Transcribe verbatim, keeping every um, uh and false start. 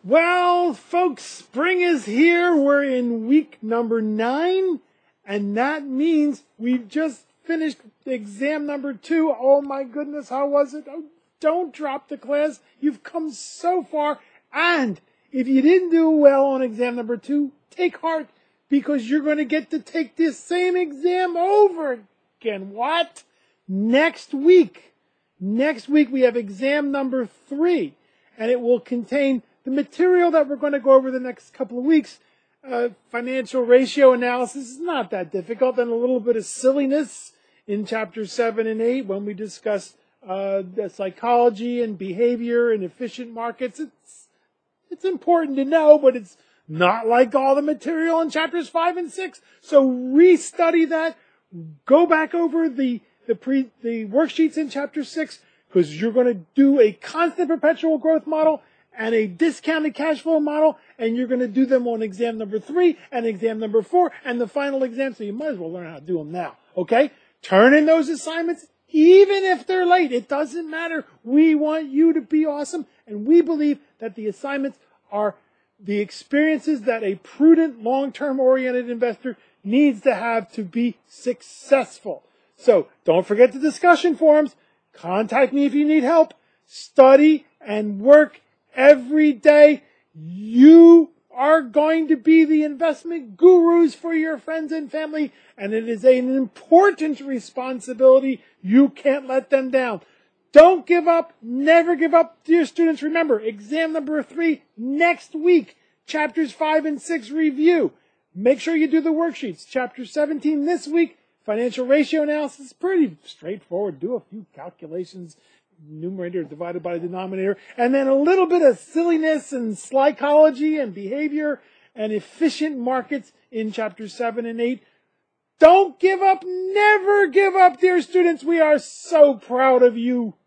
Well, folks, spring is here. We're in week number nine, and that means we've just finished exam number two. Oh my goodness, how was it? Oh, don't drop the class. You've come so far. And if you didn't do well on exam number two, take heart, because you're going to get to take this same exam over again. What? Next week. Next week we have exam number three, and it will contain the material that we're going to go over the next couple of weeks. Uh, financial ratio analysis is not that difficult, and a little bit of silliness in chapters seven and eight when we discuss uh, the psychology and behavior and efficient markets. It's it's important to know, but it's not like all the material in chapters five and six. So restudy that. Go back over the the pre the worksheets in chapter six, because you're going to do a constant perpetual growth model and a discounted cash flow model, and you're going to do them on exam number three and exam number four and the final exam, so you might as well learn how to do them now, okay? Turn in those assignments, even if they're late. It doesn't matter. We want you to be awesome, and we believe that the assignments are the experiences that a prudent, long-term oriented investor needs to have to be successful. So don't forget the discussion forums. Contact me if you need help. Study and work every day. You are going to be the investment gurus for your friends and family, and it is an important responsibility. You can't let them down. Don't give up. Never give up, dear students. Remember, exam number three next week. Chapters five and six review. Make sure you do the worksheets. Chapter seventeen this week. Financial ratio analysis. Pretty straightforward. Do a few calculations. Numerator divided by the denominator, and then a little bit of silliness and psychology and behavior and efficient markets in chapters seven and eight. Don't give up. Never give up, dear students. We are so proud of you.